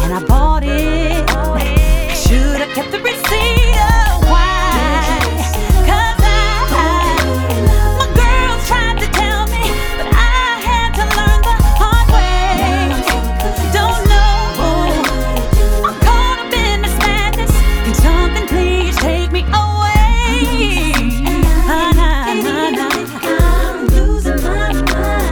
and I bought it. I should've kept the receipt. Oh, why? 'Cause my girls tried to tell me, but I had to learn the hard way. Don't know, I'm caught up in this madness. Can something please take me away? I'm losing my mind.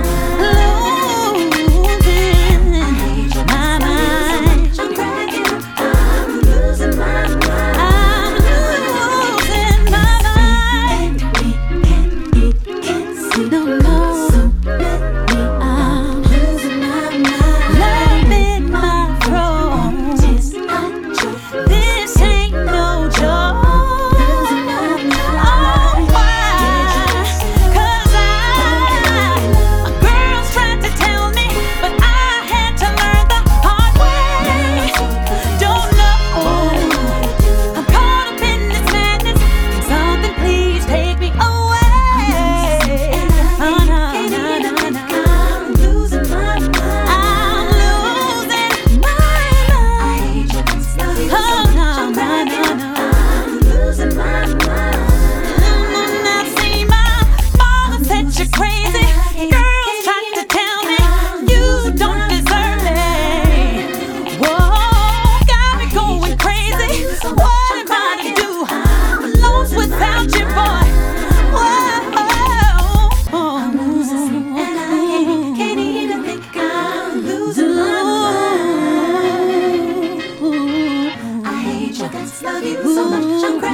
Love you so much.